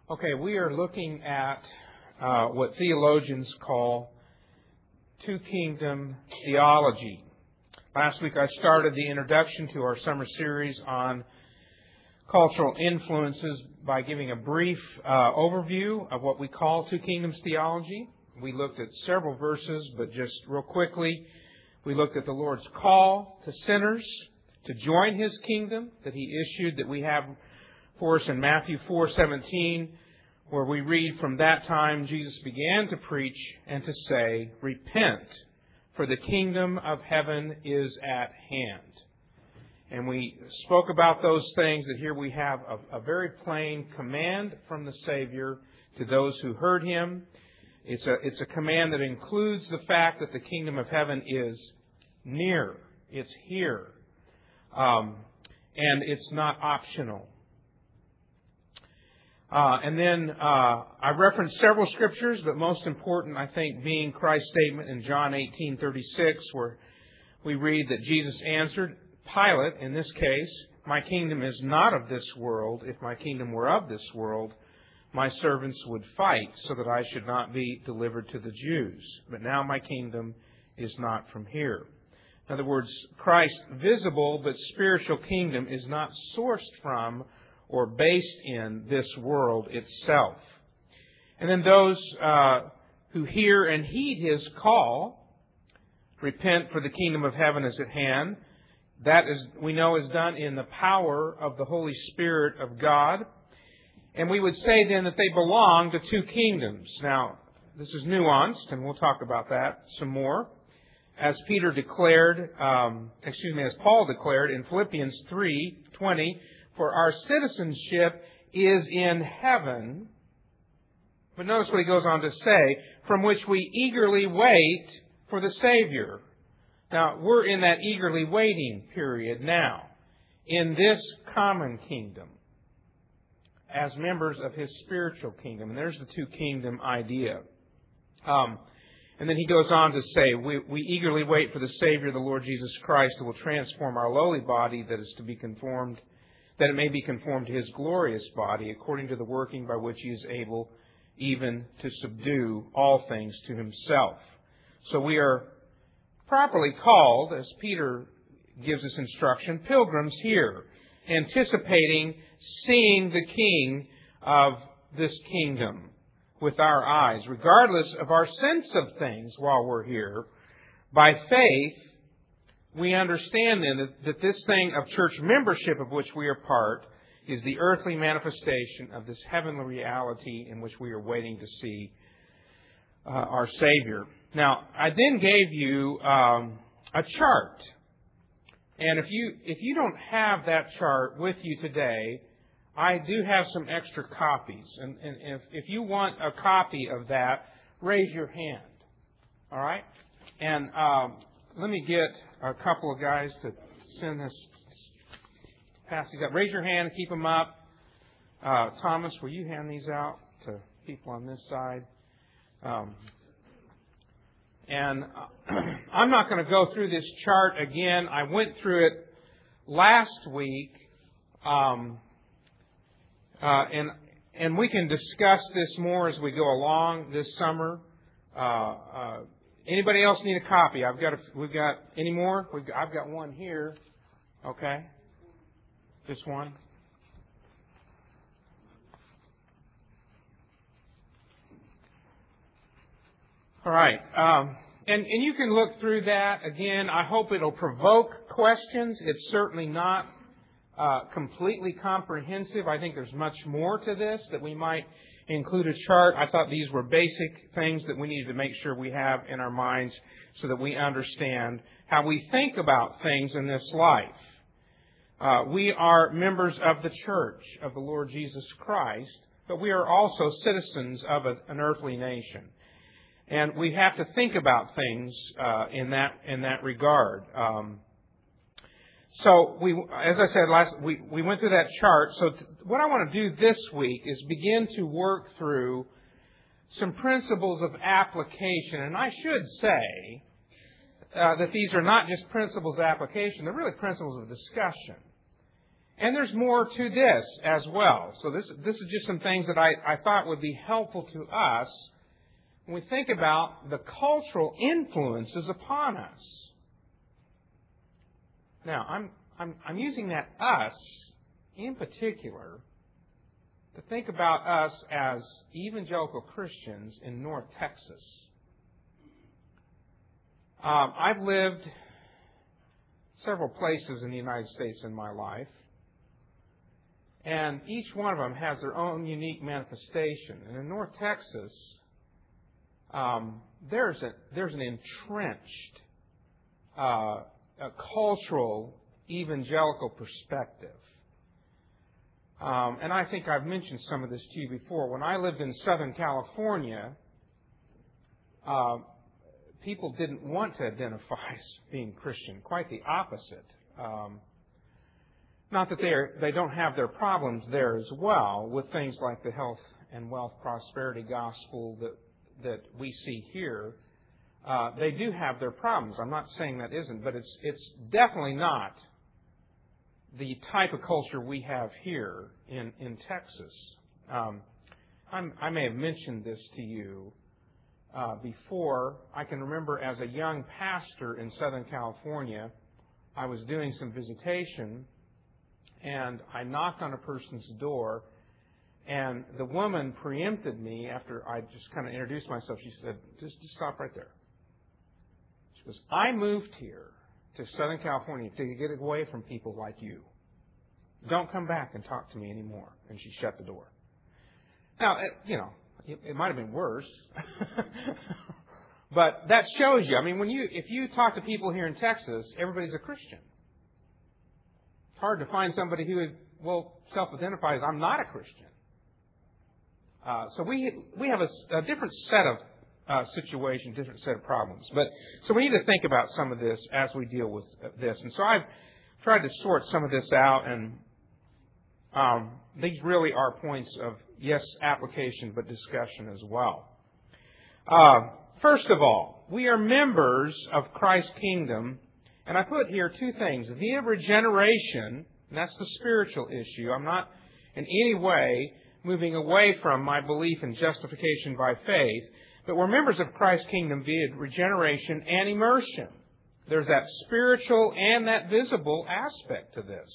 Okay, we are looking at what theologians call two-kingdom theology. Last week I started the introduction to our summer series on cultural influences by giving a brief overview of what we call two kingdoms theology. We looked at several verses, but just real quickly, we looked at the Lord's call to sinners to join His kingdom that He issued, that we have for us in Matthew 4:17, where we read, "From that time Jesus began to preach and to say, 'Repent, for the kingdom of heaven is at hand.'" And we spoke about those things, that here we have a very plain command from the Savior to those who heard Him. It's a command that includes the fact that the kingdom of heaven is near. It's here. And it's not optional. And then I referenced several scriptures, but most important, I think, being Christ's statement in John 18:36, where we read that Jesus answered Pilate, in this case, "My kingdom is not of this world. If my kingdom were of this world, my servants would fight so that I should not be delivered to the Jews. But now my kingdom is not from here." In other words, Christ's visible but spiritual kingdom is not sourced from or based in this world itself. And then those who hear and heed His call, repent for the kingdom of heaven is at hand. That is, we know, is done in the power of the Holy Spirit of God. And we would say then that they belong to two kingdoms. Now, this is nuanced, and we'll talk about that some more. As Paul declared in Philippians 3:20, "For our citizenship is in heaven." But notice what he goes on to say, "from which we eagerly wait for the Savior." Now, we're in that eagerly waiting period now, in this common kingdom, as members of His spiritual kingdom. And there's the two-kingdom idea. And then he goes on to say, we eagerly wait for the Savior, the Lord Jesus Christ, who will transform our lowly body that is to be conformed, that it may be conformed to His glorious body, according to the working by which He is able even to subdue all things to Himself. So we are properly called, as Peter gives us instruction, pilgrims here, anticipating seeing the King of this kingdom with our eyes, regardless of our sense of things while we're here. By faith, we understand then that this thing of church membership of which we are part is the earthly manifestation of this heavenly reality in which we are waiting to see our Savior. Now, I then gave you a chart. And if you don't have that chart with you today, I do have some extra copies. And if you want a copy of that, raise your hand. All right? And let me get a couple of guys to pass these up. Raise your hand and keep them up. Thomas, will you hand these out to people on this side? And I'm not going to go through this chart again. I went through it last week. And we can discuss this more as we go along this summer. Anybody else need a copy? We've got any more? I've got one here. Okay. This one. All right. And you can look through that. Again, I hope it'll provoke questions. It's certainly not completely comprehensive. I think there's much more to this that we might include a chart. I thought these were basic things that we needed to make sure we have in our minds so that we understand how we think about things in this life. We are members of the church of the Lord Jesus Christ, but we are also citizens of an earthly nation. And we have to think about things in that regard. So as I said we went through that chart. So what I want to do this week is begin to work through some principles of application. And I should say that these are not just principles of application; they're really principles of discussion. And there's more to this as well. So this is just some things that I thought would be helpful to us when we think about the cultural influences upon us. Now, I'm using that us in particular to think about us as evangelical Christians in North Texas. I've lived several places in the United States in my life, and each one of them has their own unique manifestation. And in North Texas, there's an entrenched a cultural evangelical perspective. And I think I've mentioned some of this to you before. When I lived in Southern California, people didn't want to identify as being Christian. Quite the opposite. Not that they don't have their problems there as well with things like the health and wealth prosperity gospel that we see here. They do have their problems. I'm not saying that isn't, but it's definitely not the type of culture we have here in Texas. I may have mentioned this to you before. I can remember as a young pastor in Southern California, I was doing some visitation, and I knocked on a person's door, and the woman preempted me after I just kind of introduced myself. She said, just stop right there. She goes, I moved here to Southern California to get away from people like you. Don't come back and talk to me anymore. And she shut the door. Now, it might have been worse. But that shows you. I mean, if you talk to people here in Texas, everybody's a Christian. It's hard to find somebody who will self-identify as I'm not a Christian. So we have a different set of situations, different set of problems. So we need to think about some of this as we deal with this. And so I've tried to sort some of this out, and these really are points of, yes, application, but discussion as well. First of all, we are members of Christ's kingdom, and I put here two things. Via regeneration, and that's the spiritual issue. I'm not in any way moving away from my belief in justification by faith, but we're members of Christ's kingdom via regeneration and immersion. There's that spiritual and that visible aspect to this.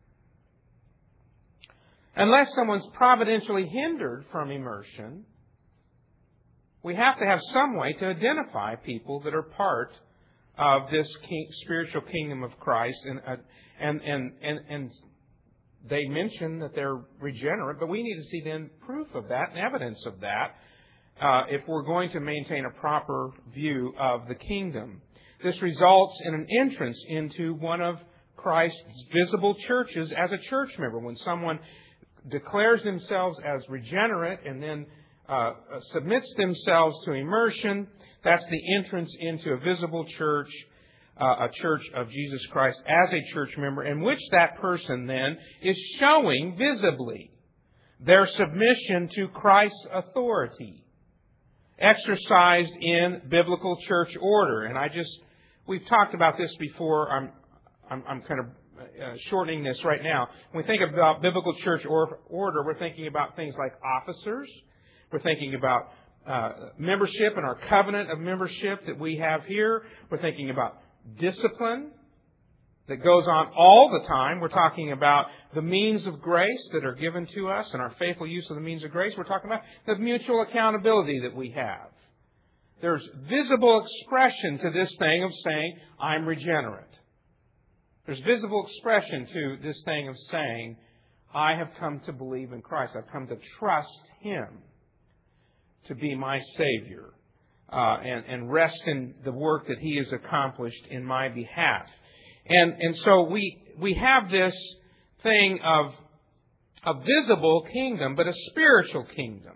Unless someone's providentially hindered from immersion, we have to have some way to identify people that are part of this spiritual kingdom of Christ, and they mention that they're regenerate, but we need to see then proof of that and evidence of that if we're going to maintain a proper view of the kingdom. This results in an entrance into one of Christ's visible churches as a church member. When someone declares themselves as regenerate and then submits themselves to immersion, that's the entrance into a visible church, a church of Jesus Christ as a church member, in which that person then is showing visibly their submission to Christ's authority, exercised in biblical church order. And we've talked about this before. I'm kind of shortening this right now. When we think about biblical church order, we're thinking about things like officers. We're thinking about membership and our covenant of membership that we have here. We're thinking about discipline that goes on all the time. We're talking about the means of grace that are given to us and our faithful use of the means of grace. We're talking about the mutual accountability that we have. There's visible expression to this thing of saying, I'm regenerate. There's visible expression to this thing of saying, I have come to believe in Christ. I've come to trust Him to be my Savior and rest in the work that He has accomplished in my behalf. And so we have this thing of a visible kingdom, but a spiritual kingdom.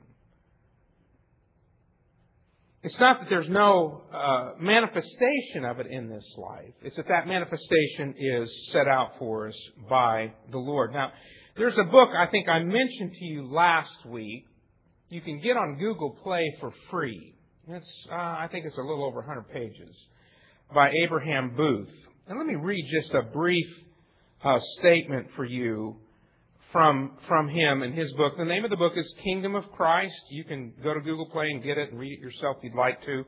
It's not that there's no manifestation of it in this life. It's that that manifestation is set out for us by the Lord. Now, there's a book I think I mentioned to you last week. You can get on Google Play for free. I think it's a little over 100 pages by Abraham Booth. And let me read just a brief statement for you from him in his book. The name of the book is Kingdom of Christ. You can go to Google Play and get it and read it yourself if you'd like to.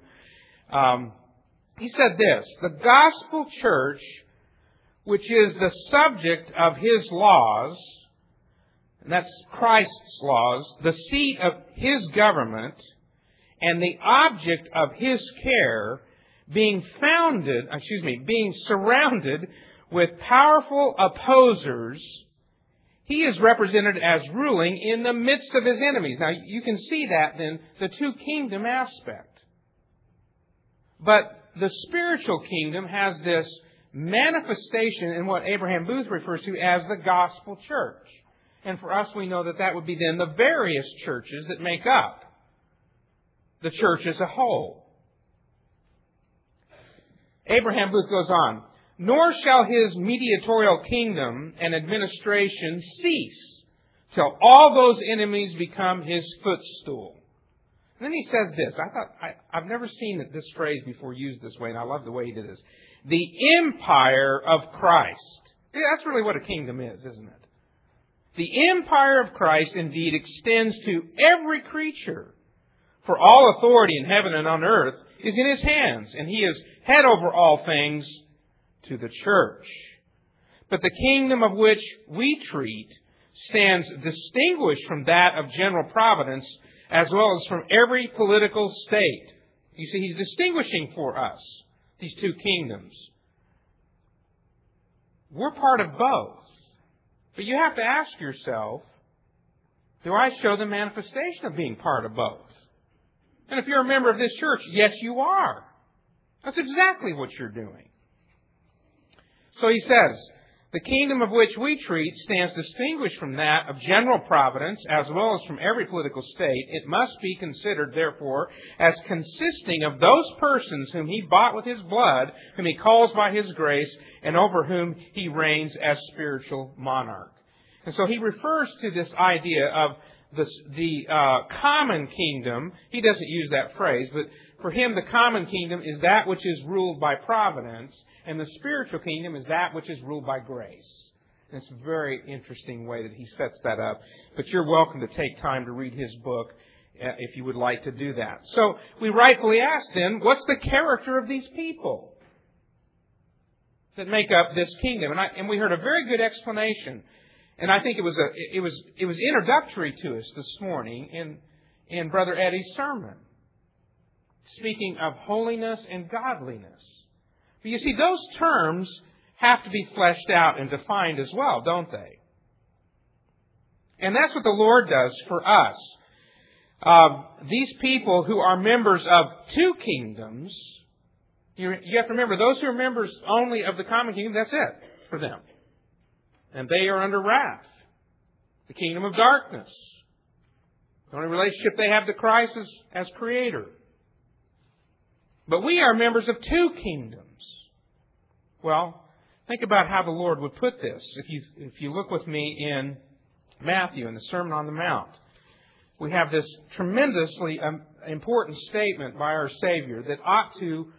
He said this: the gospel church, which is the subject of His laws, and that's Christ's laws, the seat of His government, and the object of His care, being surrounded with powerful opposers, He is represented as ruling in the midst of His enemies. Now, you can see that then, the two kingdom aspect. But the spiritual kingdom has this manifestation in what Abraham Booth refers to as the gospel church. And for us, we know that that would be then the various churches that make up the church as a whole. Abraham Booth goes on, nor shall His mediatorial kingdom and administration cease till all those enemies become His footstool. And then he says this. I've never seen this phrase before used this way, and I love the way he did this. The empire of Christ. Yeah, that's really what a kingdom is, isn't it? The empire of Christ indeed extends to every creature. For all authority in heaven and on earth is in His hands, and He is head over all things to the church. But the kingdom of which we treat stands distinguished from that of general providence, as well as from every political state. You see, He's distinguishing for us these two kingdoms. We're part of both. But you have to ask yourself, do I show the manifestation of being part of both? And if you're a member of this church, yes, you are. That's exactly what you're doing. So he says, the kingdom of which we treat stands distinguished from that of general providence, as well as from every political state. It must be considered, therefore, as consisting of those persons whom He bought with His blood, whom He calls by His grace, and over whom He reigns as spiritual monarch. And so he refers to this idea of the common kingdom. He doesn't use that phrase, but for him the common kingdom is that which is ruled by providence, and the spiritual kingdom is that which is ruled by grace. And it's a very interesting way that he sets that up. But you're welcome to take time to read his book if you would like to do that. So we rightfully ask then, what's the character of these people that make up this kingdom? And we heard a very good explanation. And I think it was introductory to us this morning in Brother Eddie's sermon, speaking of holiness and godliness. But you see, those terms have to be fleshed out and defined as well, don't they? And that's what the Lord does for us. These people who are members of two kingdoms, you have to remember, those who are members only of the common kingdom, that's it for them. And they are under wrath. The kingdom of darkness. The only relationship they have to Christ is as Creator. But we are members of two kingdoms. Well, think about how the Lord would put this. If you look with me in Matthew, in the Sermon on the Mount, we have this tremendously important statement by our Savior that ought to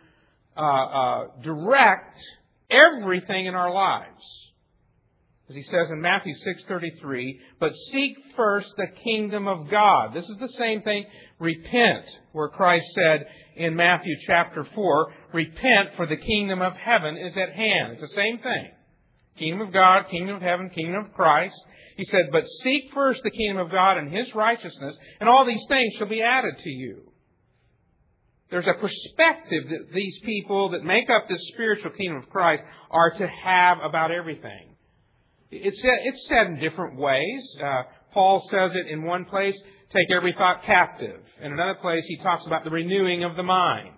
direct everything in our lives. As He says in Matthew 6:33, but seek first the kingdom of God. This is the same thing, repent, where Christ said in Matthew chapter 4, repent for the kingdom of heaven is at hand. It's the same thing. Kingdom of God, kingdom of heaven, kingdom of Christ. He said, but seek first the kingdom of God and His righteousness, and all these things shall be added to you. There's a perspective that these people that make up this spiritual kingdom of Christ are to have about everything. It's said in different ways. Paul says it in one place, take every thought captive. In another place, he talks about the renewing of the mind.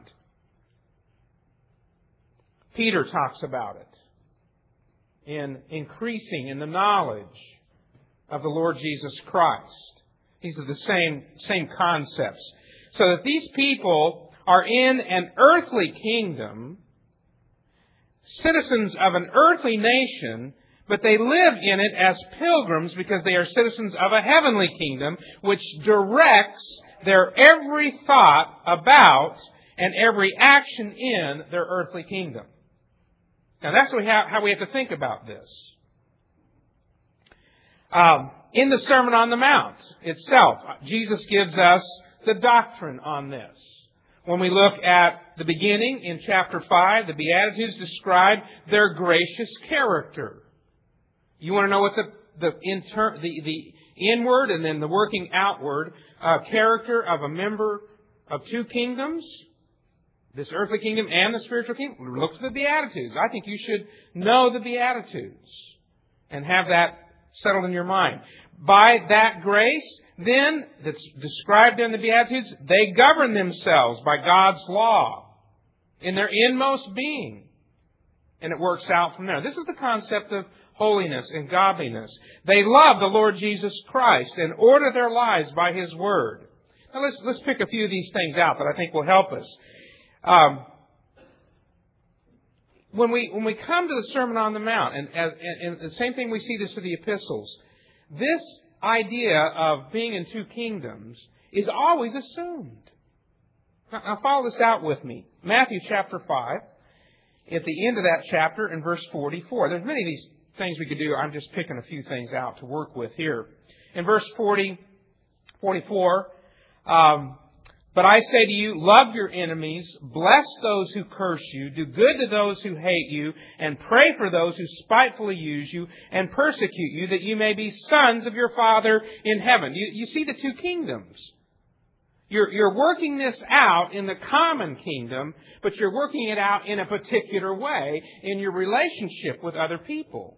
Peter talks about it in increasing in the knowledge of the Lord Jesus Christ. These are the same concepts. So that these people are in an earthly kingdom, citizens of an earthly nation, but they live in it as pilgrims because they are citizens of a heavenly kingdom which directs their every thought about and every action in their earthly kingdom. Now that's how we have to think about this. In the Sermon on the Mount itself, Jesus gives us the doctrine on this. When we look at the beginning in chapter 5, the Beatitudes describe their gracious character. You want to know what the inward and then the working outward character of a member of two kingdoms, this earthly kingdom and the spiritual kingdom? Look to the Beatitudes. I think you should know the Beatitudes and have that settled in your mind. By that grace, then, that's described in the Beatitudes, they govern themselves by God's law in their inmost being. And it works out from there. This is the concept of holiness and godliness. They love the Lord Jesus Christ and order their lives by His Word. Now let's pick a few of these things out that I think will help us. When we come to the Sermon on the Mount, and the same thing we see this in the epistles, this idea of being in two kingdoms is always assumed. Now follow this out with me. Matthew chapter 5, at the end of that chapter in verse 44. There's many of these things we could do. I'm just picking a few things out to work with here. In verse 44, but I say to you, love your enemies, bless those who curse you, do good to those who hate you, and pray for those who spitefully use you and persecute you, that you may be sons of your Father in heaven. You see the two kingdoms. You're working this out in the common kingdom, but you're working it out in a particular way in your relationship with other people.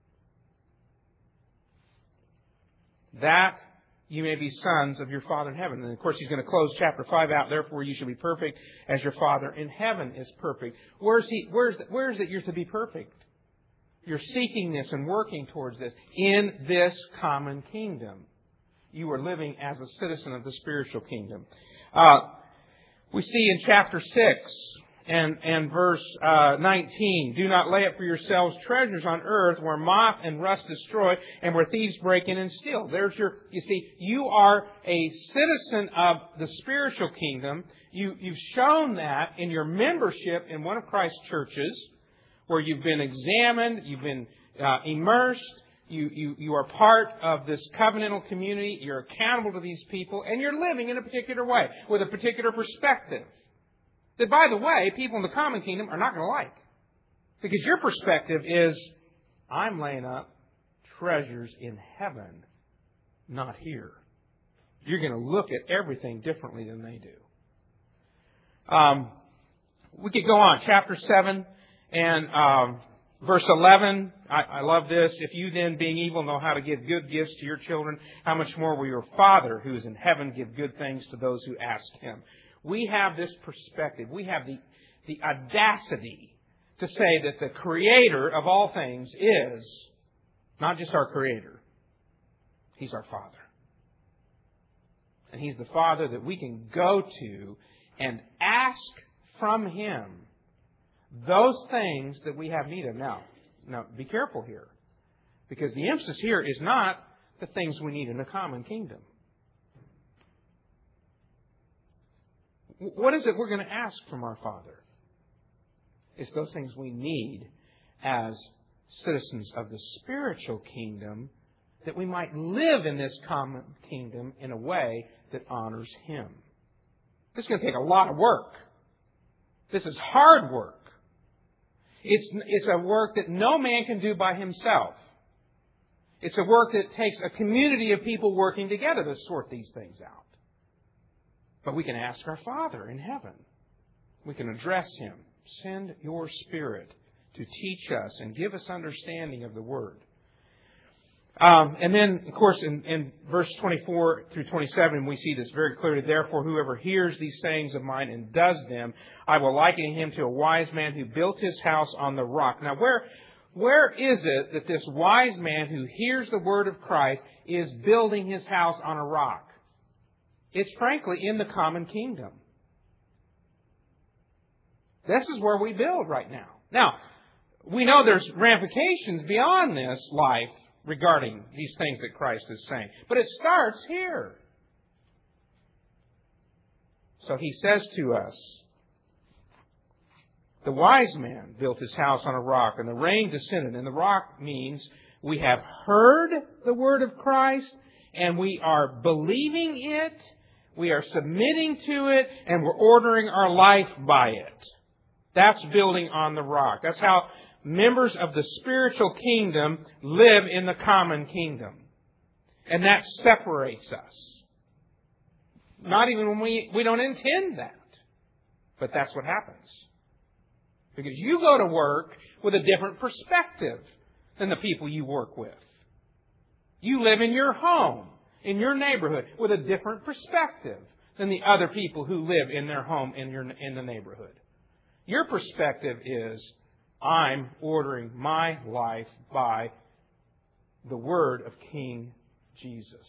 That you may be sons of your Father in heaven. And of course, he's going to close chapter 5 out. Therefore, you should be perfect as your Father in heaven is perfect. Where is it you're to be perfect? You're seeking this and working towards this in this common kingdom. You are living as a citizen of the spiritual kingdom. We see in chapter 6 and verse 19, do not lay up for yourselves treasures on earth where moth and rust destroy and where thieves break in and steal. You see, you are a citizen of the spiritual kingdom. You've shown that in your membership in one of Christ's churches where you've been examined, you've been immersed, you are part of this covenantal community, you're accountable to these people, and you're living in a particular way with a particular perspective. That, by the way, people in the common kingdom are not going to like. Because your perspective is, I'm laying up treasures in heaven, not here. You're going to look at everything differently than they do. We could go on. Chapter 7 and verse 11. I love this. If you then, being evil, know how to give good gifts to your children, how much more will your Father who is in heaven give good things to those who ask Him? We have this perspective. We have the audacity to say that the Creator of all things is not just our Creator. He's our Father. And He's the Father that we can go to and ask from Him those things that we have need of. Now, be careful here. Because the emphasis here is not the things we need in the common kingdom. What is it we're going to ask from our Father? It's those things we need as citizens of the spiritual kingdom, that we might live in this common kingdom in a way that honors Him. This is going to take a lot of work. This is hard work. It's a work that no man can do by himself. It's a work that takes a community of people working together to sort these things out. But we can ask our Father in heaven. We can address Him. Send your Spirit to teach us and give us understanding of the Word. And then, of course, in verse 24 through 27, we see this very clearly. Therefore, whoever hears these sayings of mine and does them, I will liken him to a wise man who built his house on the rock. Now, where is it that this wise man who hears the word of Christ is building his house on a rock? It's frankly in the common kingdom. This is where we build right now. Now, we know there's ramifications beyond this life regarding these things that Christ is saying. But it starts here. So He says to us, the wise man built his house on a rock, and the rain descended. And the rock means We have heard the word of Christ, and we are believing it, we are submitting to it, and we're ordering our life by it. That's building on the rock. That's how members of the spiritual kingdom live in the common kingdom. And that separates us. Not even when we don't intend that. But that's what happens. Because you go to work with a different perspective than the people you work with. You live in your home, in your neighborhood, with a different perspective than the other people who live in their home in the neighborhood. Your perspective is, I'm ordering my life by the word of King Jesus.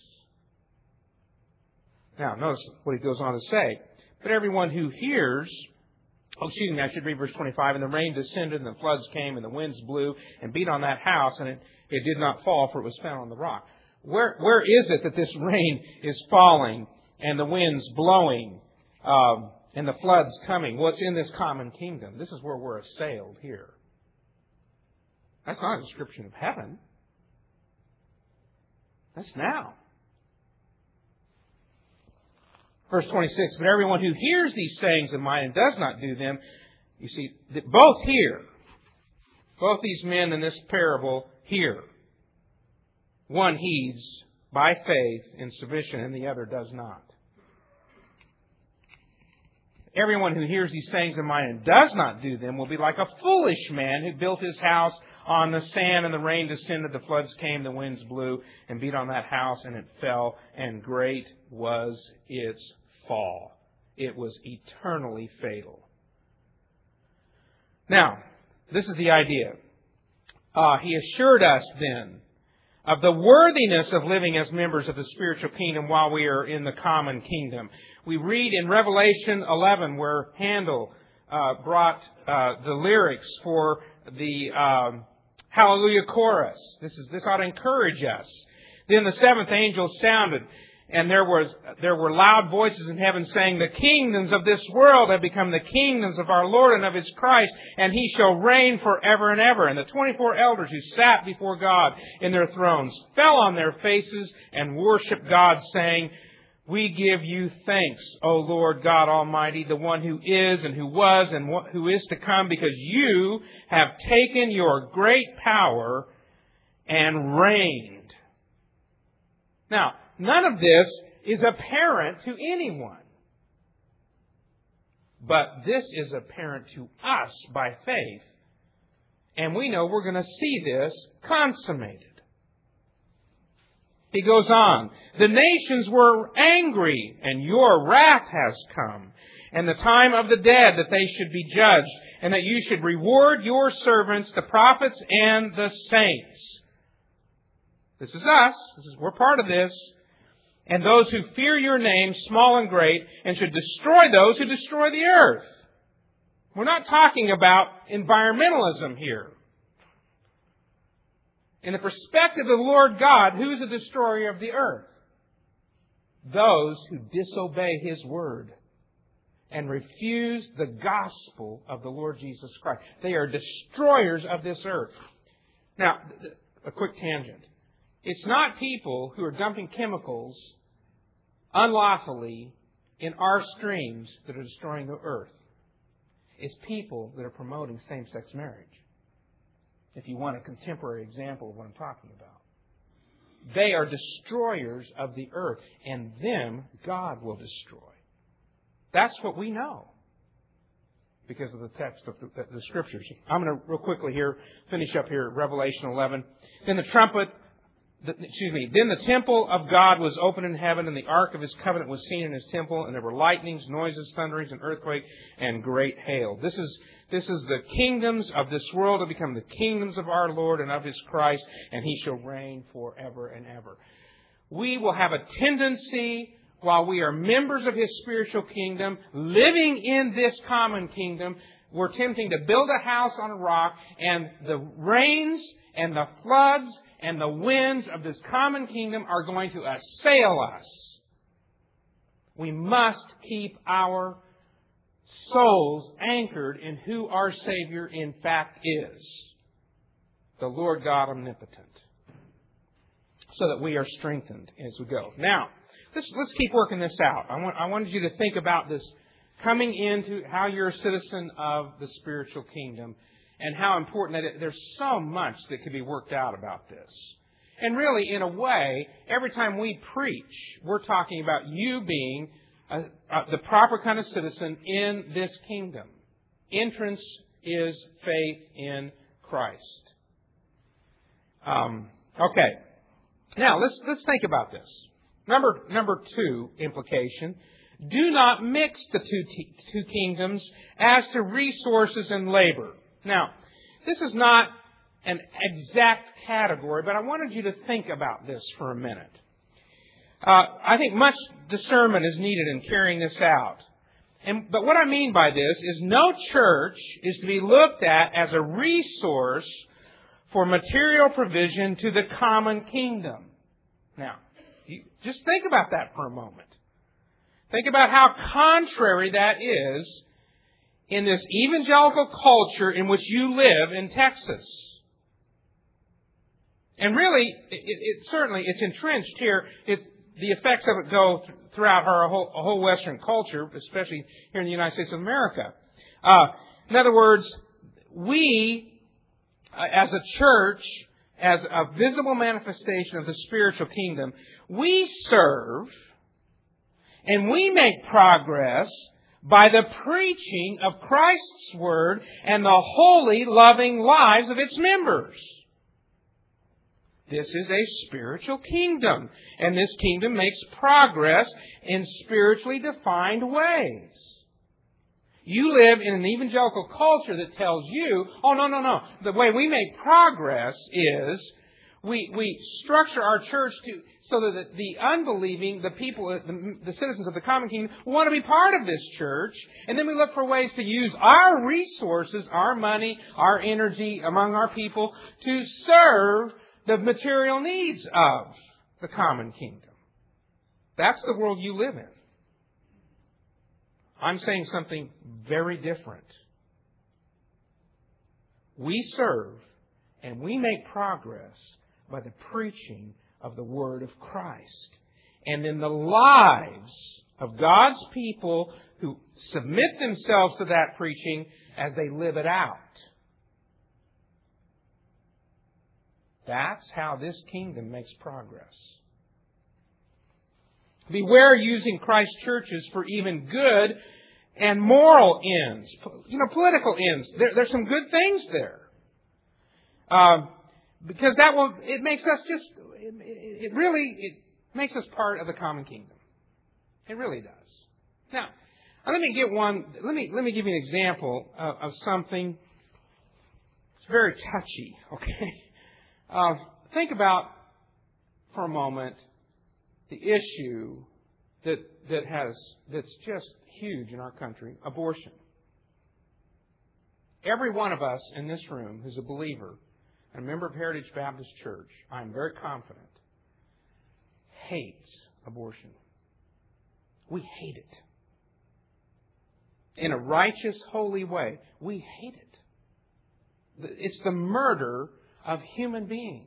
Now, notice what he goes on to say. But everyone who hears... I should read verse 25. And the rain descended, and the floods came, and the winds blew and beat on that house, and it did not fall, for it was found on the rock. Where is it that this rain is falling, and the winds blowing, and the floods coming? Well, it's in this common kingdom. This is where we're assailed here. That's not a description of heaven. That's now. Verse 26, but everyone who hears these sayings of mine and does not do them, you see, both hear. Both these men in this parable hear. One heeds by faith in submission, and the other does not. Everyone who hears these sayings of mine and does not do them will be like a foolish man who built his house on the sand, and the rain descended, the floods came, the winds blew and beat on that house, and it fell, and great was its fall. It was eternally fatal. Now, this is the idea. He assured us then of the worthiness of living as members of the spiritual kingdom while we are in the common kingdom. We read in Revelation 11 where Handel brought the lyrics for the Hallelujah chorus. This ought to encourage us. Then the seventh angel sounded, and there were loud voices in heaven saying, the kingdoms of this world have become the kingdoms of our Lord and of His Christ, and He shall reign forever and ever. And the 24 elders who sat before God in their thrones fell on their faces and worshiped God, saying, we give you thanks, O Lord God Almighty, the one who is and who was and who is to come, because you have taken your great power and reigned. Now, none of this is apparent to anyone. But this is apparent to us by faith. And we know we're going to see this consummated. He goes on, the nations were angry, and your wrath has come, and the time of the dead that they should be judged, and that you should reward your servants, the prophets and the saints. This is us. We're part of this. And those who fear your name, small and great, and should destroy those who destroy the earth. We're not talking about environmentalism here. In the perspective of the Lord God, who's the destroyer of the earth? Those who disobey His word and refuse the gospel of the Lord Jesus Christ. They are destroyers of this earth. Now, a quick tangent. It's not people who are dumping chemicals unlawfully in our streams that are destroying the earth. It's people that are promoting same-sex marriage. If you want a contemporary example of what I'm talking about. They are destroyers of the earth, and them God will destroy. That's what we know because of the text of the Scriptures. I'm going to real quickly here finish up here, Revelation 11. Then the temple of God was opened in heaven, and the ark of His covenant was seen in His temple, and there were lightnings, noises, thunderings, and earthquake, and great hail. This is the kingdoms of this world have become the kingdoms of our Lord and of His Christ, and He shall reign forever and ever. We will have a tendency, while we are members of His spiritual kingdom, living in this common kingdom, we're attempting to build a house on a rock, and the rains and the floods and the winds of this common kingdom are going to assail us. We must keep our souls anchored in who our Savior in fact is. The Lord God omnipotent. so that we are strengthened as we go. Now, let's keep working this out. I wanted you to think about this coming into how you're a citizen of the spiritual kingdom and how important that there's so much that could be worked out about this. And really, in a way, every time we preach, we're talking about you being the proper kind of citizen in this kingdom. Entrance is faith in Christ. Okay. Now, let's think about this. Number 2 implication. Do not mix the two kingdoms as to resources and labor. Now, this is not an exact category, but I wanted you to think about this for a minute. I think much discernment is needed in carrying this out. But what I mean by this is no church is to be looked at as a resource for material provision to the common kingdom. Now, just think about that for a moment. Think about how contrary that is in this evangelical culture in which you live in Texas. And really, certainly it's entrenched here. The effects of it go throughout our whole Western culture, especially here in the United States of America. In other words, we, as a church, as a visible manifestation of the spiritual kingdom, we serve and we make progress by the preaching of Christ's Word and the holy, loving lives of its members. This is a spiritual kingdom, and this kingdom makes progress in spiritually defined ways. You live in an evangelical culture that tells you, oh, no. The way we make progress is we structure our church so that the unbelieving, the people, the citizens of the common kingdom, want to be part of this church. And then we look for ways to use our resources, our money, our energy among our people to serve the material needs of the common kingdom. That's the world you live in. I'm saying something very different. We serve and we make progress by the preaching of the Word of Christ. And in the lives of God's people who submit themselves to that preaching as they live it out. That's how this kingdom makes progress. Beware using Christ's churches for even good and moral ends. Political ends. There's some good things there. Because it makes us it makes us part of the common kingdom. It really does. Now, let me give you an example of something. It's very touchy, okay? Think about, for a moment, the issue that's just huge in our country, abortion. Every one of us in this room who's a believer, and a member of Heritage Baptist Church, I'm very confident, hates abortion. We hate it. In a righteous, holy way, we hate it. It's the murder of human beings.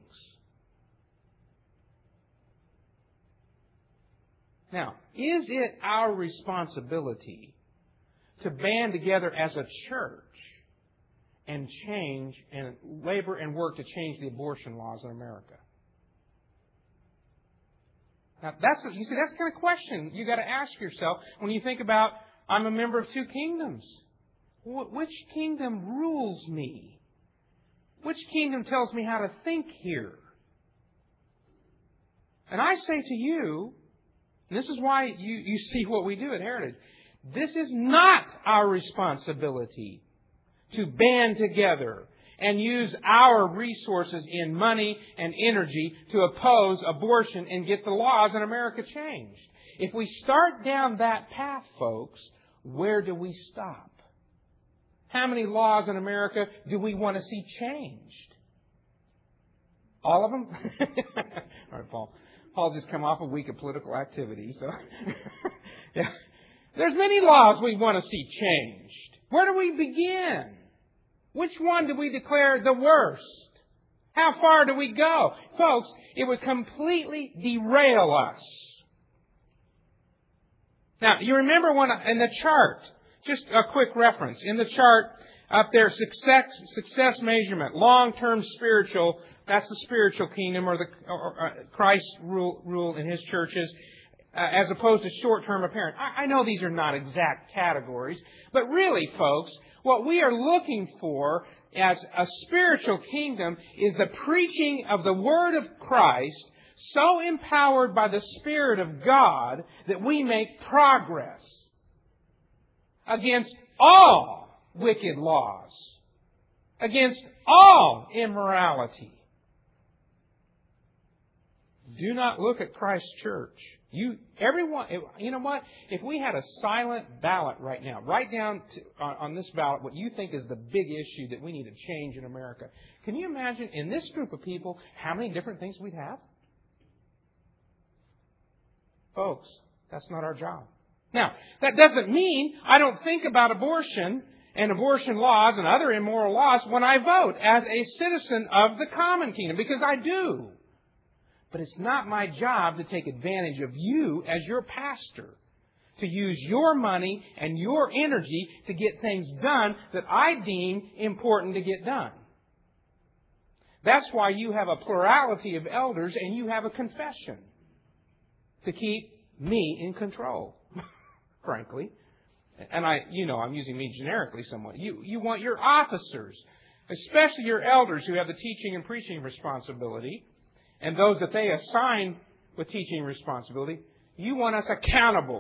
Now, is it our responsibility to band together as a church and change and labor and work to change the abortion laws in America? Now, that's the kind of question you got to ask yourself when you think about, I'm a member of two kingdoms. Which kingdom rules me? Which kingdom tells me how to think here? And I say to you, and this is why you see what we do at Heritage, this is not our responsibility to band together and use our resources in money and energy to oppose abortion and get the laws in America changed. If we start down that path, folks, where do we stop? How many laws in America do we want to see changed? All of them? All right, Paul. Paul's just come off a week of political activity, so yeah. There's many laws we want to see changed. Where do we begin? Which one do we declare the worst? How far do we go? Folks, it would completely derail us. Now, you remember when in the chart, just a quick reference, in the chart up there, success measurement, long-term spiritual, that's the spiritual kingdom or Christ's rule in His churches, as opposed to short-term apparent. I know these are not exact categories, but really, folks, what we are looking for as a spiritual kingdom is the preaching of the Word of Christ, so empowered by the Spirit of God that we make progress against all wicked laws, against all immorality. Do not look at Christ's church. Everyone, you know what? If we had a silent ballot right now, write down on this ballot what you think is the big issue that we need to change in America. Can you imagine in this group of people how many different things we'd have? Folks, that's not our job. Now, that doesn't mean I don't think about abortion and abortion laws and other immoral laws when I vote as a citizen of the common kingdom, because I do. But it's not my job to take advantage of you as your pastor, to use your money and your energy to get things done that I deem important to get done. That's why you have a plurality of elders and you have a confession to keep me in control, frankly. And I'm using me generically somewhat. You want your officers, especially your elders who have the teaching and preaching responsibility, and those that they assign with teaching responsibility, you want us accountable.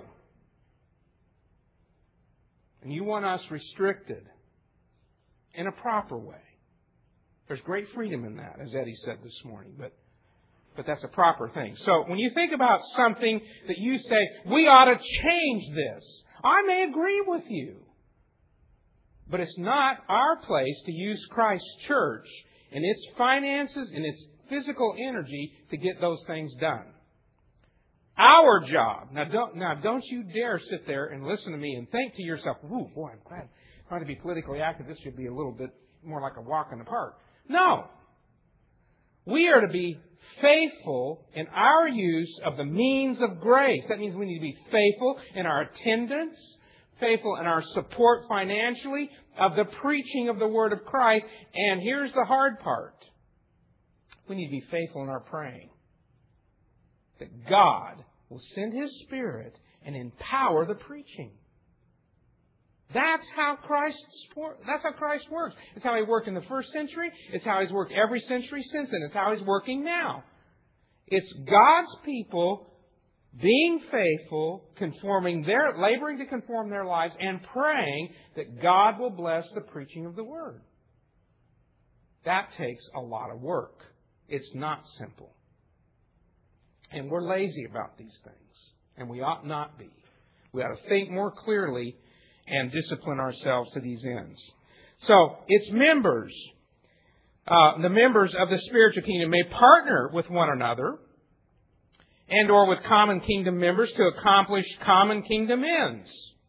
And you want us restricted in a proper way. There's great freedom in that, as Eddie said this morning, but that's a proper thing. So when you think about something that you say, we ought to change this, I may agree with you. But it's not our place to use Christ's church and its finances and its physical energy to get those things done. Our job. Now don't you dare sit there and listen to me and think to yourself, ooh, boy, I'm glad. Trying to be politically active, this should be a little bit more like a walk in the park. No. We are to be faithful in our use of the means of grace. That means we need to be faithful in our attendance, faithful in our support financially of the preaching of the Word of Christ. And here's the hard part. We need to be faithful in our praying. That God will send His Spirit and empower the preaching. That's how Christ works. It's how He worked in the first century. It's how He's worked every century since then. It's how He's working now. It's God's people being faithful, laboring to conform their lives, and praying that God will bless the preaching of the Word. That takes a lot of work. It's not simple. And we're lazy about these things. And we ought not be. We ought to think more clearly and discipline ourselves to these ends. So, its members, the members of the spiritual kingdom may partner with one another and or with common kingdom members to accomplish common kingdom ends.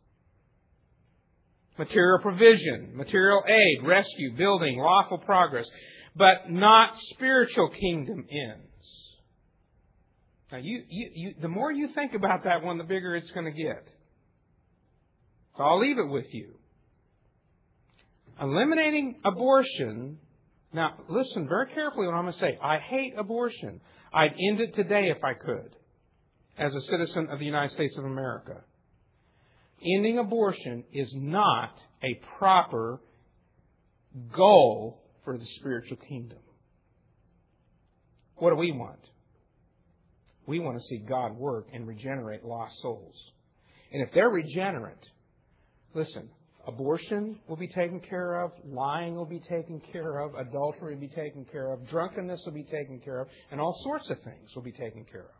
Material provision, material aid, rescue, building, lawful progress, but not spiritual kingdom ends. Now, the more you think about that one, the bigger it's going to get. So I'll leave it with you. Eliminating abortion. Now, listen very carefully what I'm going to say. I hate abortion. I'd end it today if I could, as a citizen of the United States of America. Ending abortion is not a proper goal for the spiritual kingdom. What do we want? We want to see God work and regenerate lost souls. And if they're regenerate, listen, abortion will be taken care of, lying will be taken care of, adultery will be taken care of, drunkenness will be taken care of, and all sorts of things will be taken care of.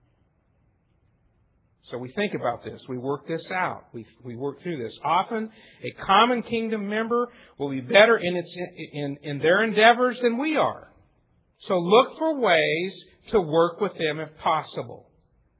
So we think about this. We work this out. We work through this. Often, a common kingdom member will be better in their endeavors than we are. So look for ways to work with them if possible.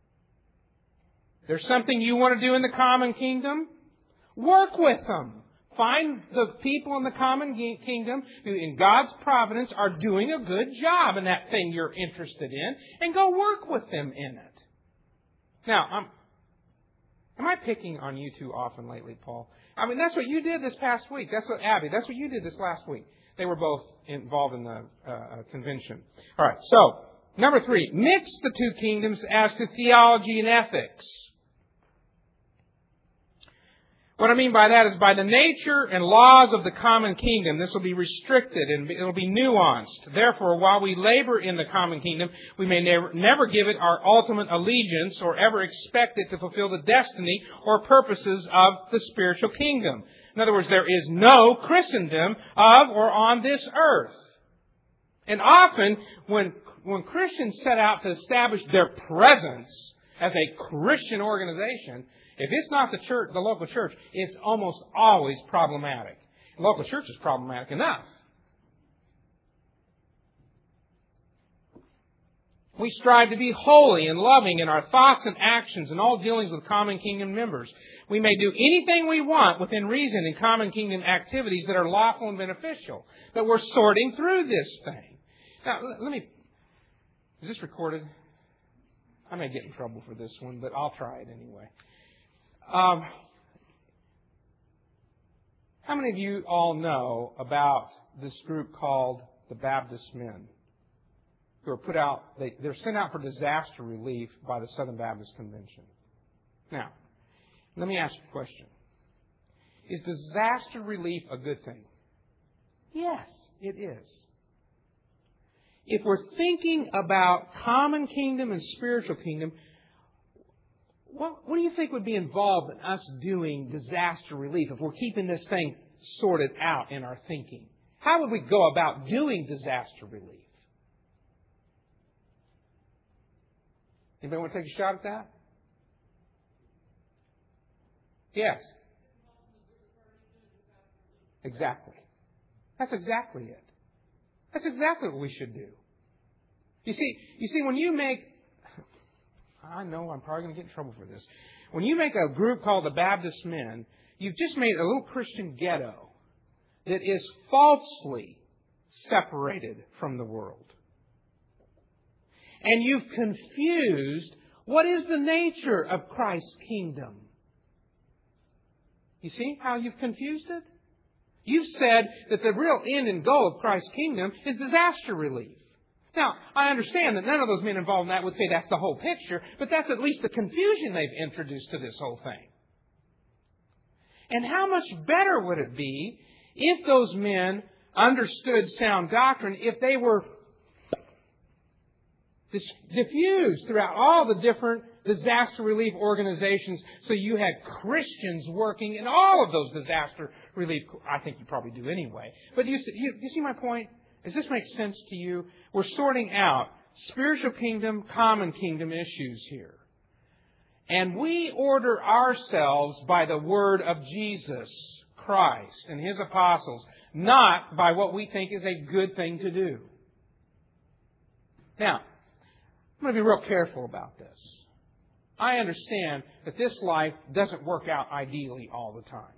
There's something you want to do in the common kingdom? Work with them. Find the people in the common kingdom who, in God's providence, are doing a good job in that thing you're interested in, and go work with them in it. Now, am I picking on you too often lately, Paul? I mean, that's what you did this past week. That's what you did this last week. They were both involved in the convention. All right, so, number 3, mix the two kingdoms as to theology and ethics. What I mean by that is by the nature and laws of the common kingdom, this will be restricted and it will be nuanced. Therefore, while we labor in the common kingdom, we may never give it our ultimate allegiance or ever expect it to fulfill the destiny or purposes of the spiritual kingdom. In other words, there is no Christendom of or on this earth. And often, when Christians set out to establish their presence as a Christian organization, if it's not the church, the local church, it's almost always problematic. The local church is problematic enough. We strive to be holy and loving in our thoughts and actions and all dealings with common kingdom members. We may do anything we want within reason in common kingdom activities that are lawful and beneficial. But we're sorting through this thing. Now, is this recorded? I may get in trouble for this one, but I'll try it anyway. How many of you all know about this group called the Baptist Men, who are put out? They're sent out for disaster relief by the Southern Baptist Convention. Now, let me ask you a question: is disaster relief a good thing? Yes, it is. If we're thinking about common kingdom and spiritual kingdom, what do you think would be involved in us doing disaster relief if we're keeping this thing sorted out in our thinking? How would we go about doing disaster relief? Anybody want to take a shot at that? Yes. Exactly. That's exactly it. That's exactly what we should do. You see, when you make... I know I'm probably going to get in trouble for this. When you make a group called the Baptist Men, you've just made a little Christian ghetto that is falsely separated from the world. And you've confused what is the nature of Christ's kingdom. You see how you've confused it? You've said that the real end and goal of Christ's kingdom is disaster relief. Now, I understand that none of those men involved in that would say that's the whole picture, but that's at least the confusion they've introduced to this whole thing. And how much better would it be if those men understood sound doctrine, if they were diffused throughout all the different disaster relief organizations, so you had Christians working in all of those disaster relief. I think you probably do anyway. But you see my point? Does this make sense to you? We're sorting out spiritual kingdom, common kingdom issues here. And we order ourselves by the word of Jesus Christ and His apostles, not by what we think is a good thing to do. Now, I'm going to be real careful about this. I understand that this life doesn't work out ideally all the time.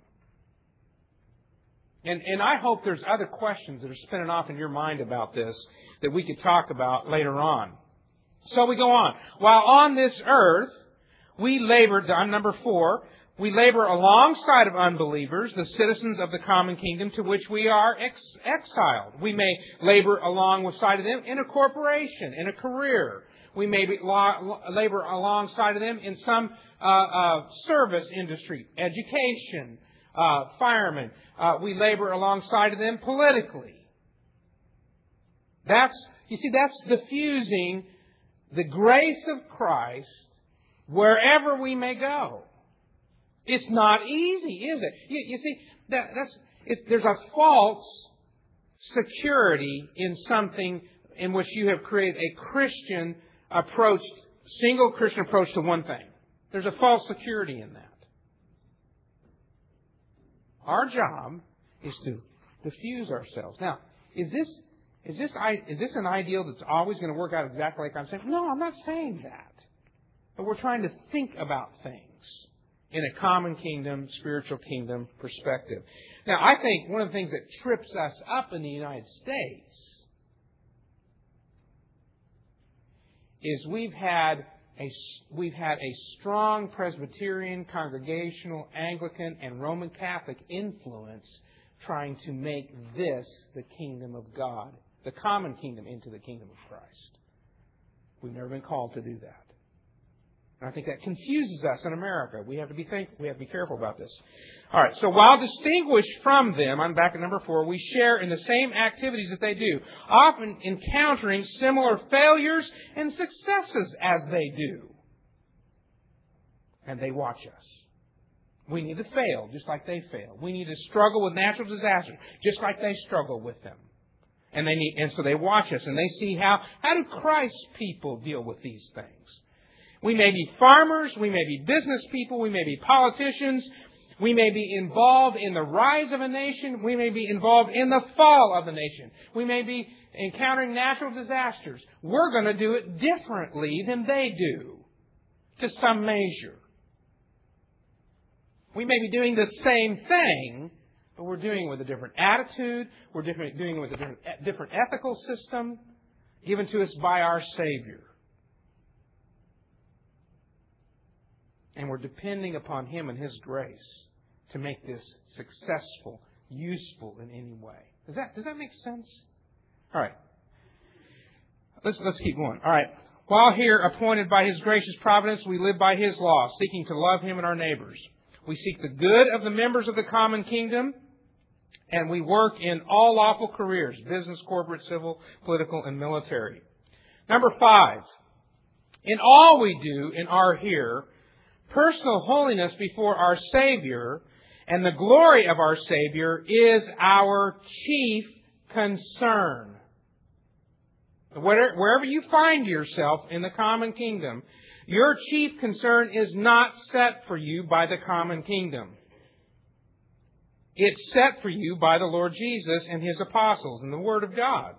And I hope there's other questions that are spinning off in your mind about this that we could talk about later on. So we go on. While on this earth, we labor, I'm number 4, we labor alongside of unbelievers, the citizens of the common kingdom to which we are exiled. We may labor alongside of them in a corporation, in a career. We may labor alongside of them in some service industry, education, firemen. We labor alongside of them politically. That's diffusing the grace of Christ wherever we may go. It's not easy, is it? You see, there's a false security in something in which you have created a Christian approach, single Christian approach to one thing. There's a false security in that. Our job is to diffuse ourselves. Now, is this an ideal that's always going to work out exactly like I'm saying? No, I'm not saying that. But we're trying to think about things. in a common kingdom, spiritual kingdom perspective. Now, I think one of the things that trips us up in the United States is we've had a strong Presbyterian, Congregational, Anglican, and Roman Catholic influence trying to make this the kingdom of God, the common kingdom, into the kingdom of Christ. We've never been called to do that. And I think that confuses us in America. We have to be careful about this. All right, so while distinguished from them, I'm back at number 4, we share in the same activities that they do, often encountering similar failures and successes as they do. And they watch us. We need to fail just like they fail. We need to struggle with natural disasters just like they struggle with them. And so they watch us and they see how do Christ's people deal with these things. We may be farmers, we may be business people, we may be politicians, we may be involved in the rise of a nation, we may be involved in the fall of a nation. We may be encountering natural disasters. We're going to do it differently than they do, to some measure. We may be doing the same thing, but we're doing it with a different attitude, we're doing it with a different ethical system given to us by our Savior. And we're depending upon Him and His grace to make this successful, useful in any way. Does that make sense? All right. Let's keep going. All right. While here appointed by His gracious providence, we live by His law, seeking to love Him and our neighbors. We seek the good of the members of the common kingdom, and we work in all lawful careers, business, corporate, civil, political, and military. Number 5. In all we do and are here, personal holiness before our Savior and the glory of our Savior is our chief concern. Wherever you find yourself in the common kingdom, your chief concern is not set for you by the common kingdom. It's set for you by the Lord Jesus and His apostles and the Word of God.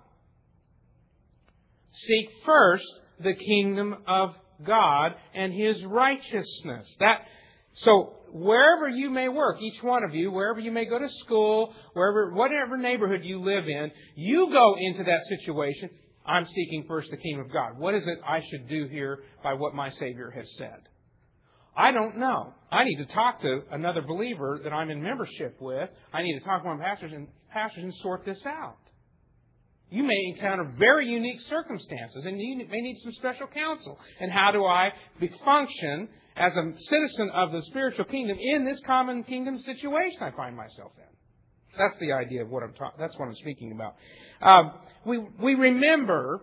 Seek first the kingdom of God and His righteousness. So wherever you may work, each one of you, wherever you may go to school, whatever neighborhood you live in, you go into that situation. I'm seeking first the kingdom of God. What is it I should do here by what my Savior has said? I don't know. I need to talk to another believer that I'm in membership with. I need to talk to my pastors and sort this out. You may encounter very unique circumstances and you may need some special counsel. And how do I function as a citizen of the spiritual kingdom in this common kingdom situation I find myself in? That's the idea of that's what I'm speaking about. We remember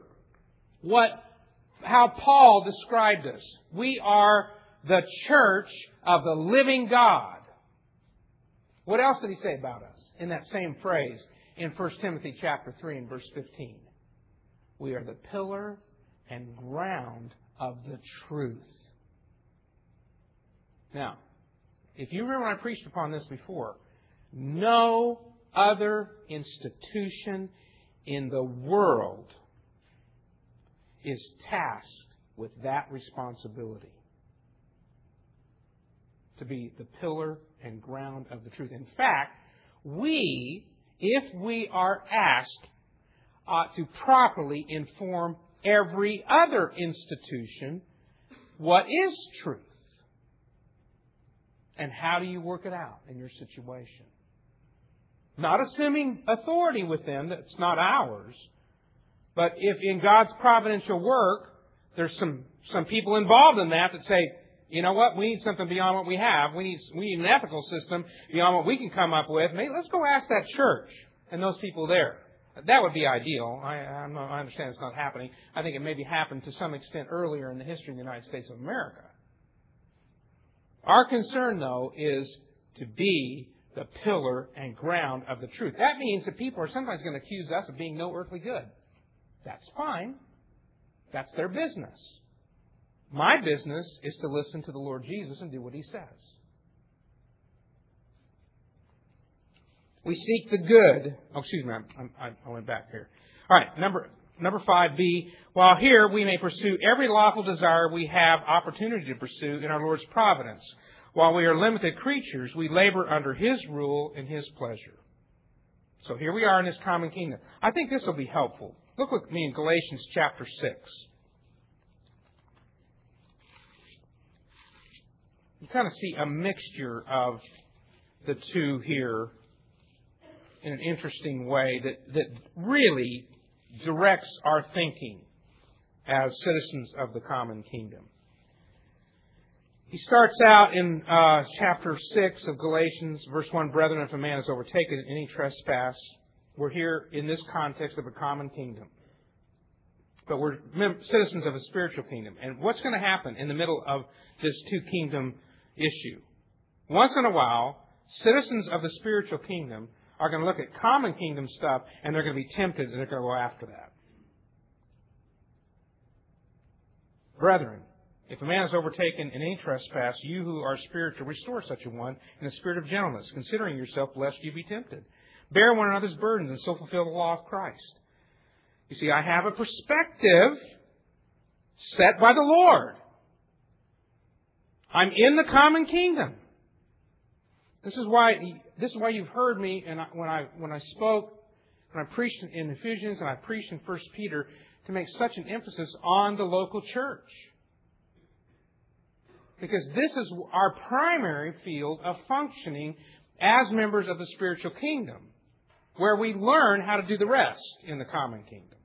how Paul described us. We are the church of the living God. What else did he say about us in that same phrase in 1 Timothy chapter 3 and verse 15? We are the pillar and ground of the truth. Now, if you remember when I preached upon this before, no other institution in the world is tasked with that responsibility. To be the pillar and ground of the truth. In fact, if we are asked, ought to properly inform every other institution what is truth. And how do you work it out in your situation? Not assuming authority with them that's not ours. But if in God's providential work, there's some people involved in that say, you know what, we need something beyond what we have. We need an ethical system beyond what we can come up with. Maybe let's go ask that church and those people there. That would be ideal. I understand it's not happening. I think it maybe happened to some extent earlier in the history of the United States of America. Our concern, though, is to be the pillar and ground of the truth. That means that people are sometimes going to accuse us of being no earthly good. That's fine. That's their business. My business is to listen to the Lord Jesus and do what He says. We seek the good. Oh, excuse me. I went back here. All right. Number 5b. While here we may pursue every lawful desire we have opportunity to pursue in our Lord's providence. While we are limited creatures, we labor under His rule and His pleasure. So here we are in this common kingdom. I think this will be helpful. Look with me in Galatians chapter 6. You kind of see a mixture of the two here in an interesting way that really directs our thinking as citizens of the common kingdom. He starts out in chapter 6 of Galatians, verse 1, Brethren, if a man is overtaken in any trespass, we're here in this context of a common kingdom. But we're citizens of a spiritual kingdom. And what's going to happen in the middle of this two-kingdom issue? Once in a while, citizens of the spiritual kingdom are going to look at common kingdom stuff and they're going to be tempted and they're going to go after that. Brethren, if a man is overtaken in any trespass, you who are spiritual, restore such a one in a spirit of gentleness, considering yourself, lest you be tempted. Bear one another's burdens and so fulfill the law of Christ. You see, I have a perspective set by the Lord. I'm in the common kingdom. This is why you've heard me, and when I preached in Ephesians and I preached in 1 Peter, to make such an emphasis on the local church. Because this is our primary field of functioning as members of the spiritual kingdom, where we learn how to do the rest in the common kingdom.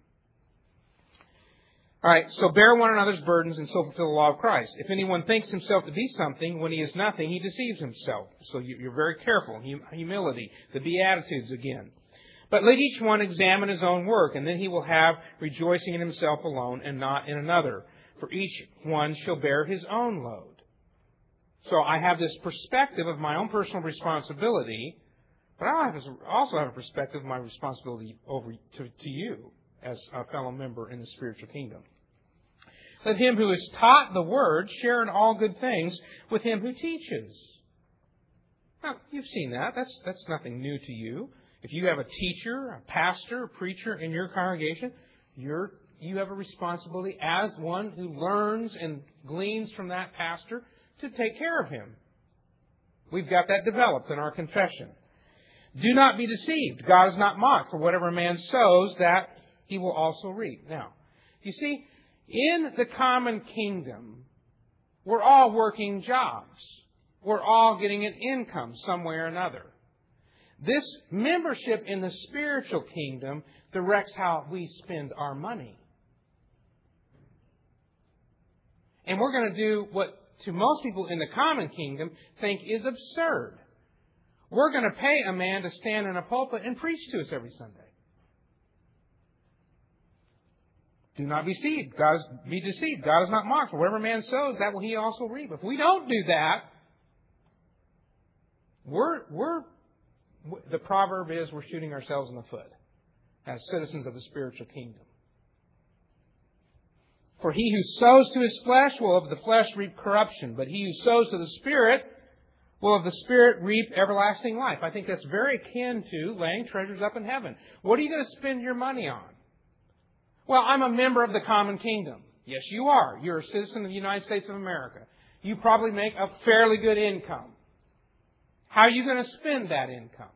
All right, so bear one another's burdens and so fulfill the law of Christ. If anyone thinks himself to be something when he is nothing, he deceives himself. So you're very careful. Humility, the Beatitudes again. But let each one examine his own work, and then he will have rejoicing in himself alone and not in another. For each one shall bear his own load. So I have this perspective of my own personal responsibility, but I also have a perspective of my responsibility over to you as a fellow member in the spiritual kingdom. Let him who is taught the word share in all good things with him who teaches. Now, you've seen that. That's nothing new to you. If you have a teacher, a pastor, a preacher in your congregation, you have a responsibility as one who learns and gleans from that pastor to take care of him. We've got that developed in our confession. Do not be deceived. God is not mocked. For whatever a man sows, that he will also reap. Now, you see, in the common kingdom, we're all working jobs. We're all getting an income some way or another. This membership in the spiritual kingdom directs how we spend our money. And we're going to do what to most people in the common kingdom think is absurd. We're going to pay a man to stand in a pulpit and preach to us every Sunday. Do not be deceived. God is not mocked. For whatever man sows, that will he also reap. If we don't do that, the proverb is we're shooting ourselves in the foot as citizens of the spiritual kingdom. For he who sows to his flesh will of the flesh reap corruption, but he who sows to the Spirit will of the Spirit reap everlasting life. I think that's very akin to laying treasures up in heaven. What are you going to spend your money on? Well, I'm a member of the common kingdom. Yes, you are. You're a citizen of the United States of America. You probably make a fairly good income. How are you going to spend that income?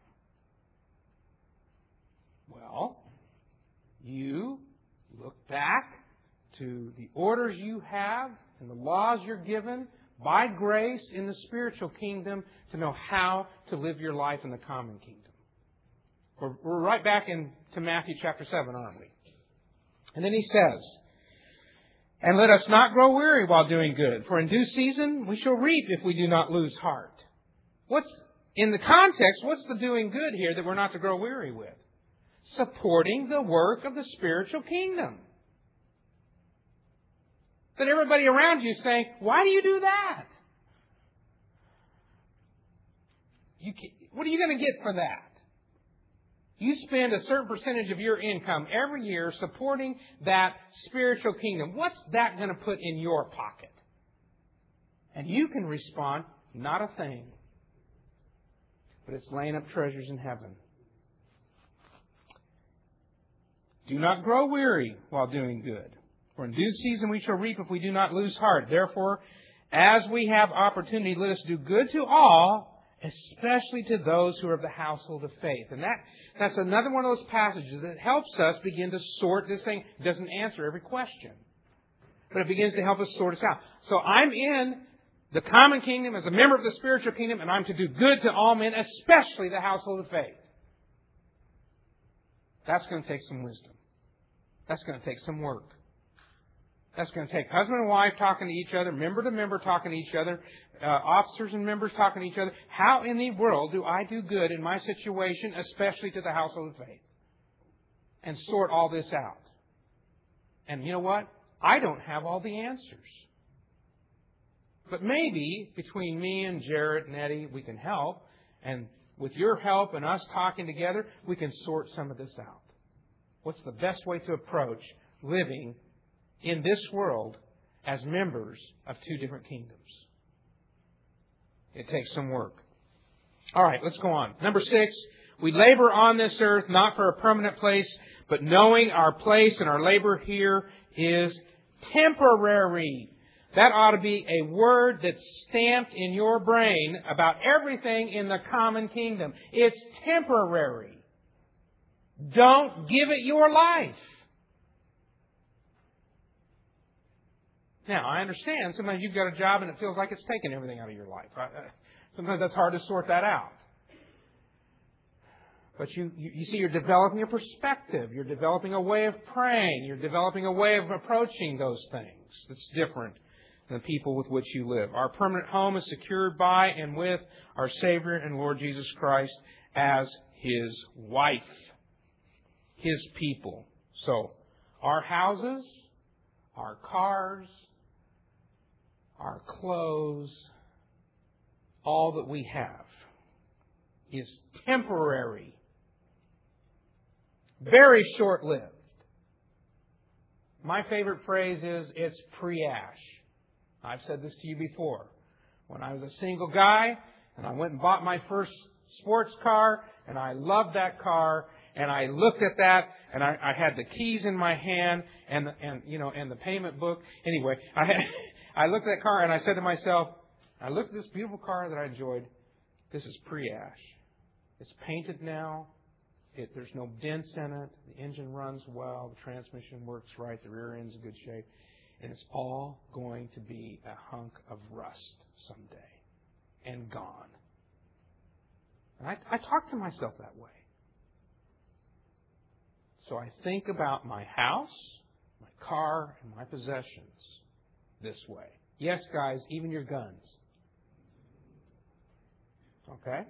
Well, you look back to the orders you have and the laws you're given by grace in the spiritual kingdom to know how to live your life in the common kingdom. We're right back into Matthew chapter 7, aren't we? And then he says, and let us not grow weary while doing good, for in due season we shall reap if we do not lose heart. In the context, what's the doing good here that we're not to grow weary with? Supporting the work of the spiritual kingdom. That everybody around you is saying, why do you do that? What are you going to get for that? You spend a certain percentage of your income every year supporting that spiritual kingdom. What's that going to put in your pocket? And you can respond, not a thing. But it's laying up treasures in heaven. Do not grow weary while doing good. For in due season we shall reap if we do not lose heart. Therefore, as we have opportunity, let us do good to all, especially to those who are of the household of faith. And that's another one of those passages that helps us begin to sort this thing. It doesn't answer every question, but it begins to help us sort us out. So I'm in the common kingdom as a member of the spiritual kingdom, and I'm to do good to all men, especially the household of faith. That's going to take some wisdom. That's going to take some work. That's going to take husband and wife talking to each other, member to member talking to each other, officers and members talking to each other. How in the world do I do good in my situation, especially to the household of faith? And sort all this out. And you know what? I don't have all the answers. But maybe between me and Jarrett and Eddie, we can help. And with your help and us talking together, we can sort some of this out. What's the best way to approach living in this world as members of two different kingdoms? It takes some work. All right, let's go on. Number 6, we labor on this earth not for a permanent place, but knowing our place and our labor here is temporary. That ought to be a word that's stamped in your brain about everything in the common kingdom. It's temporary. Don't give it your life. Now, I understand sometimes you've got a job and it feels like it's taken everything out of your life. Sometimes that's hard to sort that out. But you see, you're developing a perspective. You're developing a way of praying. You're developing a way of approaching those things that's different than the people with which you live. Our permanent home is secured by and with our Savior and Lord Jesus Christ as His wife, His people. So, our houses, our cars, our clothes, all that we have is temporary, very short-lived. My favorite phrase is, it's pre-ash. I've said this to you before. When I was a single guy, and I went and bought my first sports car, and I loved that car, and I looked at that, and I had the keys in my hand, and the payment book. Anyway, I looked at that car, and I said to myself, I looked at this beautiful car that I enjoyed. This is pre-ash. It's painted now. There's no dents in it. The engine runs well. The transmission works right. The rear end's in good shape. And it's all going to be a hunk of rust someday and gone. And I talk to myself that way. So I think about my house, my car, and my possessions this way. Yes, guys, even your guns. Okay?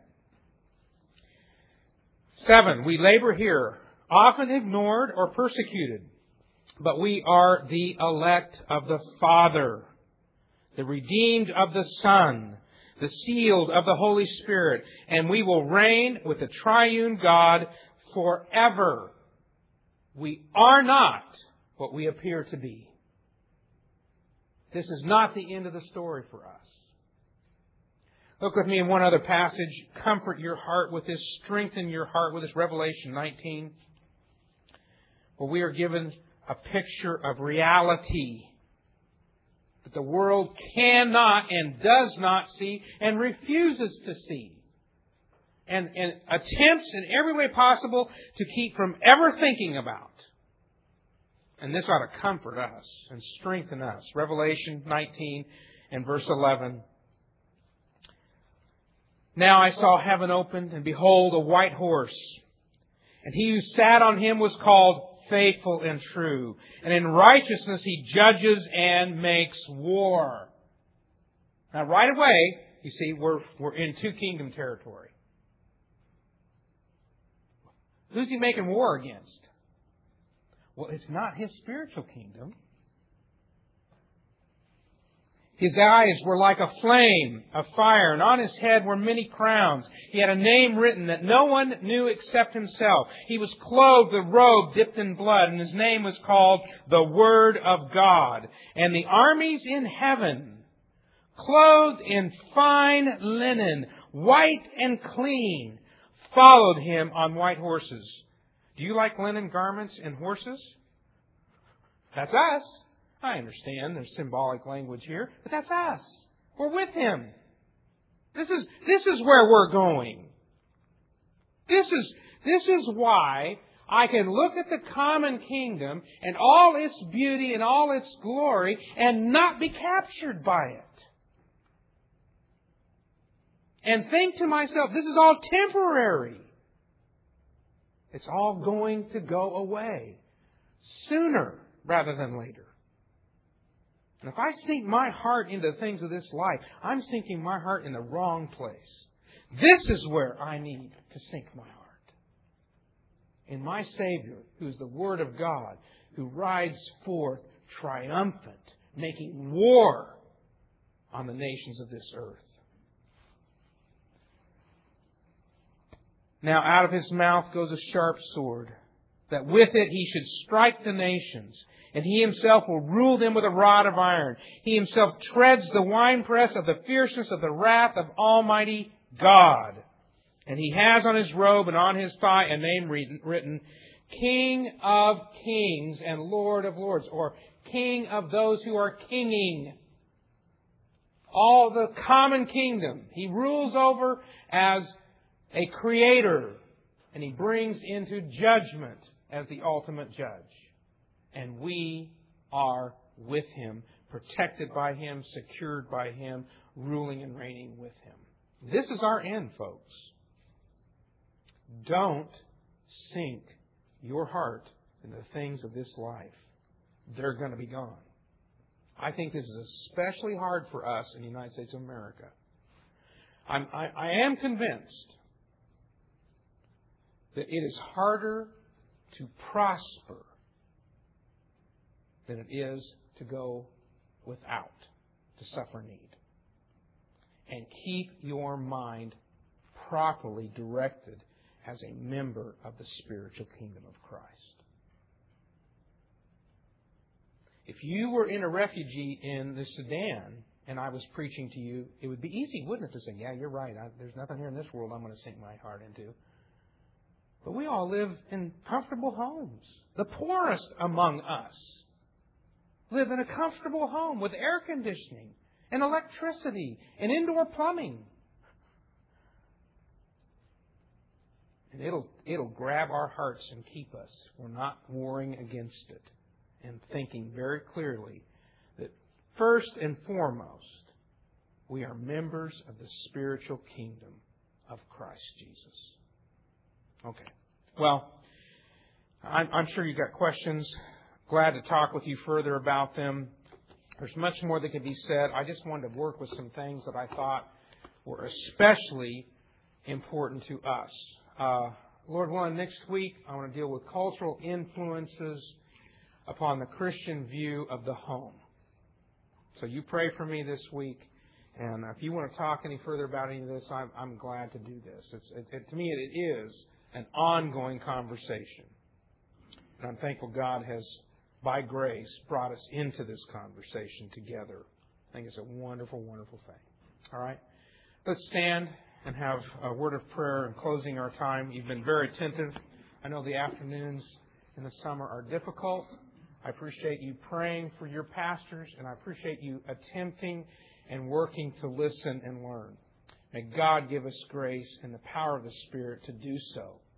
7, we labor here, often ignored or persecuted, but we are the elect of the Father, the redeemed of the Son, the sealed of the Holy Spirit, and we will reign with the triune God forever. We are not what we appear to be. This is not the end of the story for us. Look with me in one other passage. Comfort your heart with this. Strengthen your heart with this. Revelation 19. Where we are given a picture of reality that the world cannot and does not see and refuses to see. And attempts in every way possible to keep from ever thinking about. And this ought to comfort us and strengthen us. Revelation 19 and verse 11. Now I saw heaven opened, and behold, a white horse. And he who sat on him was called Faithful and True. And in righteousness he judges and makes war. Now right away, you see, we're in two kingdom territory. Who's he making war against? Well, it's not his spiritual kingdom. His eyes were like a flame of fire, and on his head were many crowns. He had a name written that no one knew except himself. He was clothed with a robe dipped in blood, and his name was called the Word of God. And the armies in heaven, clothed in fine linen, white and clean, followed him on white horses. Do you like linen garments and horses? That's us. I understand there's symbolic language here, but that's us. We're with Him. This is where we're going. This is why I can look at the common kingdom and all its beauty and all its glory and not be captured by it. And think to myself, this is all temporary. It's all going to go away sooner rather than later. And if I sink my heart into the things of this life, I'm sinking my heart in the wrong place. This is where I need to sink my heart. In my Savior, who is the Word of God, who rides forth triumphant, making war on the nations of this earth. Now out of His mouth goes a sharp sword, that with it He should strike the nations, and He Himself will rule them with a rod of iron. He Himself treads the winepress of the fierceness of the wrath of Almighty God. And He has on His robe and on His thigh a name written, King of Kings and Lord of Lords, or King of those who are kinging. All the common kingdom He rules over as a creator, and He brings into judgment as the ultimate judge. And we are with Him, protected by Him, secured by Him, ruling and reigning with Him. This is our end, folks. Don't sink your heart in the things of this life. They're going to be gone. I think this is especially hard for us in the United States of America. I am convinced that it is harder to prosper than it is to go without, to suffer need. And keep your mind properly directed as a member of the spiritual kingdom of Christ. If you were in a refugee in the Sudan and I was preaching to you, it would be easy, wouldn't it, to say, yeah, you're right. There's nothing here in this world I'm going to sink my heart into. But we all live in comfortable homes. The poorest among us live in a comfortable home with air conditioning and electricity and indoor plumbing. And it'll grab our hearts and keep us. We're not warring against it and thinking very clearly that first and foremost, we are members of the spiritual kingdom of Christ Jesus. Okay. Well, I'm sure you've got questions. Glad to talk with you further about them. There's much more that could be said. I just wanted to work with some things that I thought were especially important to us. Lord willing, next week I want to deal with cultural influences upon the Christian view of the home. So you pray for me this week. And if you want to talk any further about any of this, I'm glad to do this. To me, it is an ongoing conversation. And I'm thankful God has, by grace, brought us into this conversation together. I think it's a wonderful, wonderful thing. All right? Let's stand and have a word of prayer in closing our time. You've been very attentive. I know the afternoons in the summer are difficult. I appreciate you praying for your pastors, and I appreciate you attempting and working to listen and learn. May God give us grace and the power of the Spirit to do so